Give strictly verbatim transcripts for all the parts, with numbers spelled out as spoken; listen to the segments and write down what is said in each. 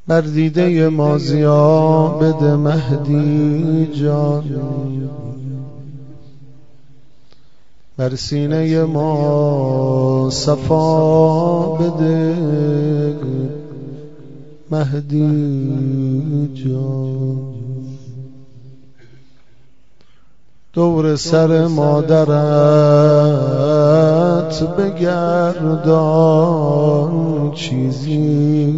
بر دیده ما ضیا بده مهدی جان، بر سینه ما صفا بده مهدی جان. دور سر مادرت بگردان چیزی،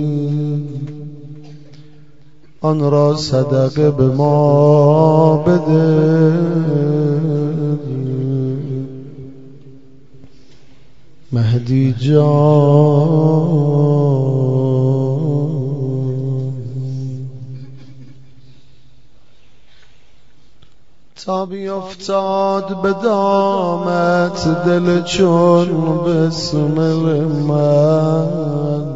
آن را صدقه به ما بده مهدی جان. تا بیفتاد به دامت دل چون بسمل من،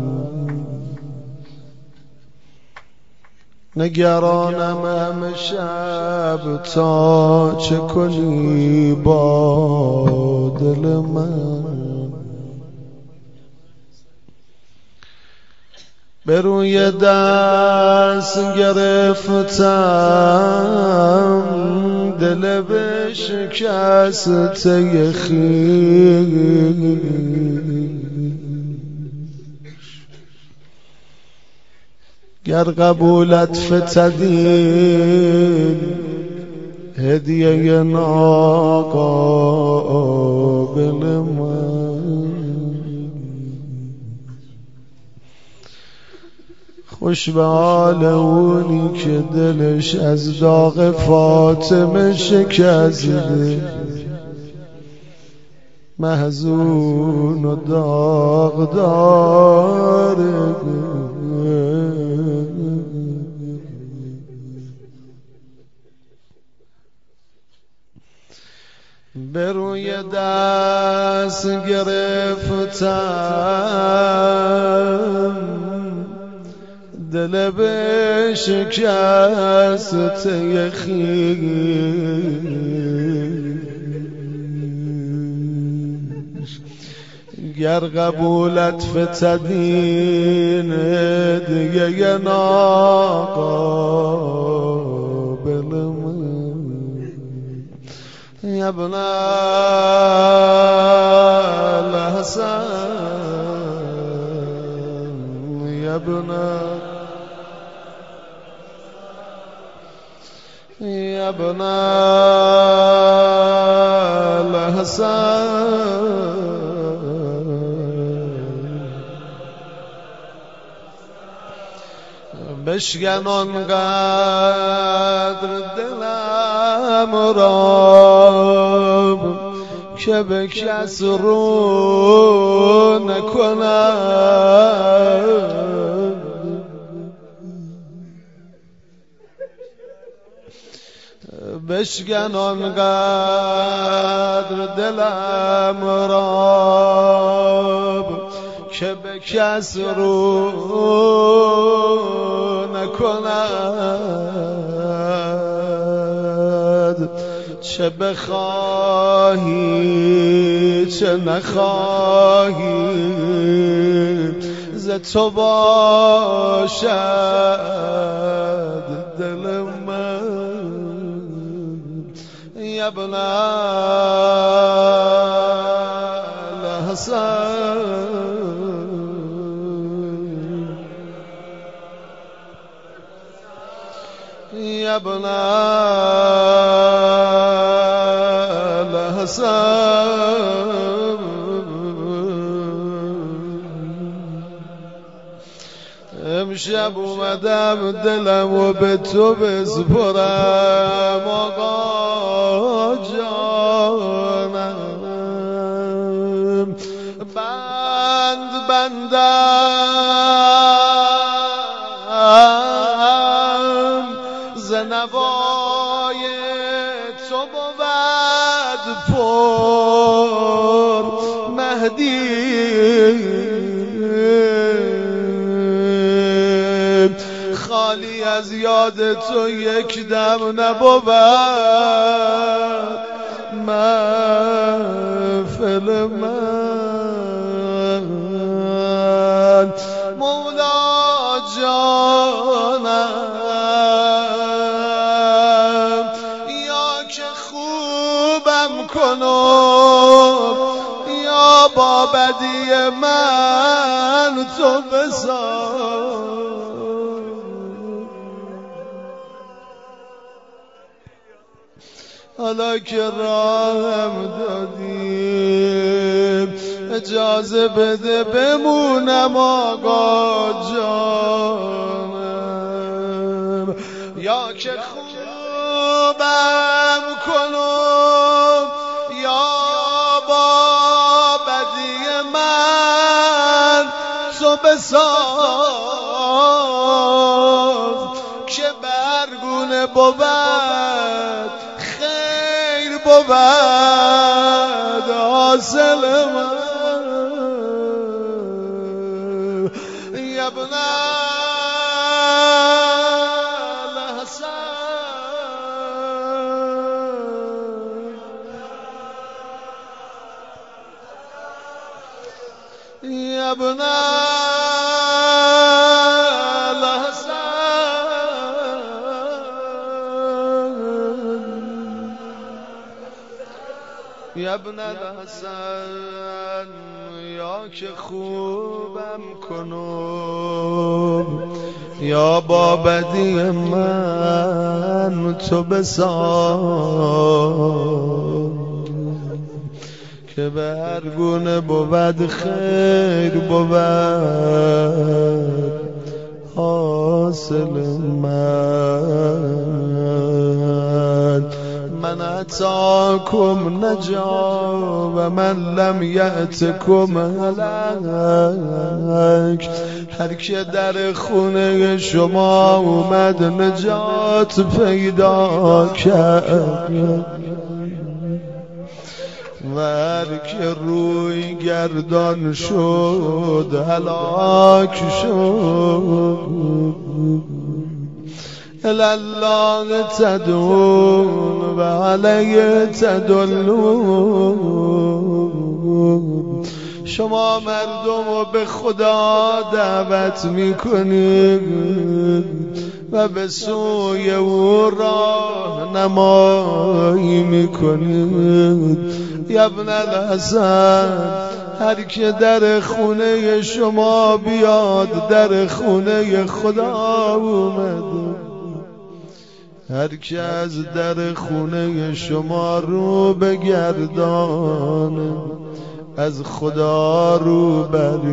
نگرانم همه شب تا چه کنی با دل من. به روی دست گرفتم دل بشکسته خویش، گر قبولت فتدین هدیه ناقابل من. خوش به حال اونی که دلش از داغ فاطمه شکسته، محزون و داغدار. به روی دست گرفتم دل بشکسته خویش، گر قبولت فتدین دیگه ناقابل من. یا ابن الحسن یا ابن یا ابن الحسن، بشکن آنقدر دلم را که به کس رو نکنم. بشکن آنقدر دلم را که به کس رو نکند. چه بخواهی چه نخواهی ز تو باشد دل من. یا ابن الحسن یا ابن الحسن، امشب اومدم دلم و به تو بسپرم آقا جانم. بند بندم ز نوای تو بود پر مهدی، خالی از یاد تو یک دم نبود محفل من. مولا جان جانم، یا که خوبم کنم، یا با بدی من تو بساز. حالا که راهم دادیم اجازه بده بمونم آقا جانم، یا که خوبم کنم، یا با بدی من تو بساز، که برگونه بود خیر بود حاصل من. یا ابن الحسن، یا ابن یا ابن الحسن، یا که خوبم کنم، یا با بدی من تو بساز، که به هر گونه بود خیر بود حاصل من. من اتاکم نجا و من لم یأتکم هلک، هر که در خونه شما اومد نجات پیدا کرد، و هر که روی گردان شد هلاک شد. الله تدون و علیه تدلون. شما مردم رو به خدا دعوت میکنید و به سوی او راه نمایی میکنید. یا ابن الحسن، هر که در خونه شما بیاد در خونه خدا اومد، هر که از در خونه شما رو بگردانه از خدا رو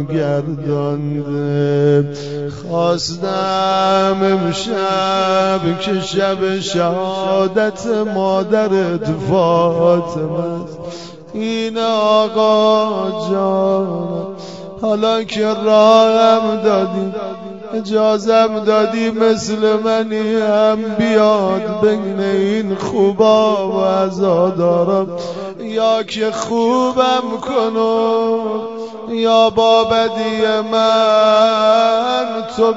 برگردانده. خواستم امشب که شب شهادت مادرت فاطمه است، این آقا جان، حالا که راهم دادی اجازم دادی مثل منی هم بیاد بین این خوبا و عزادارم، یا که خوبم کنم، یا با بدی من تو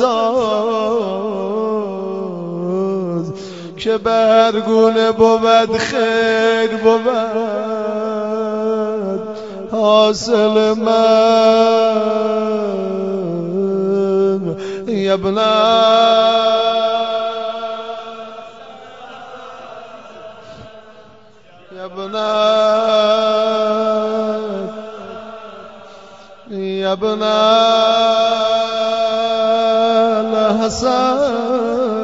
بساز، که به هر گونه بود خیر بود حاصل من. یا ابن یا ابن یا ابن الحسن.